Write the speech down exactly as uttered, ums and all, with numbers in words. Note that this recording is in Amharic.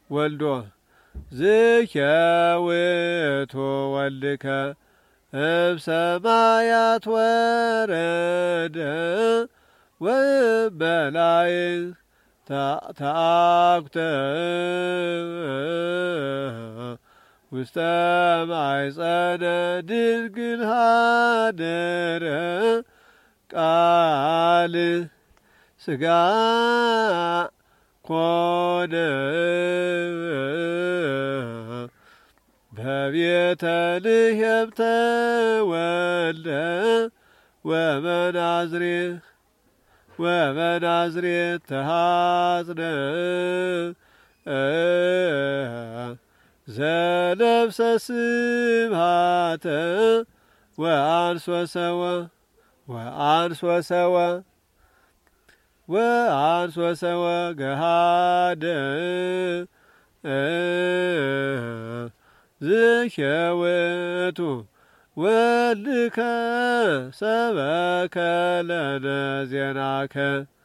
ወልዶ ዝኬ ውእቱ ወልድከ እምሰማያት ወረደ ወበላዕት ተአኩተ ውስተ ማኅፀነ ድንግል ኀደረ ቃል ሥጋ ኮነ በቤተ ልሔም ተወልደ ወበናዝሬት ወበናዝሬት ተሐጽነ ዘለብሰ ስብሐተ ወአንሶ ሰወ ወአንሶ ሰወ ወአንሶ ሰወ ገሃደ ዝኬ ውእቱ ወልድከ ሰበከ ለነ ዜናከ